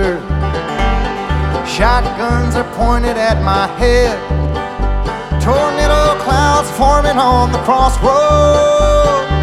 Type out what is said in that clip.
shoulder. Shotguns are pointed at my head. Tornado clouds forming on the crossroads.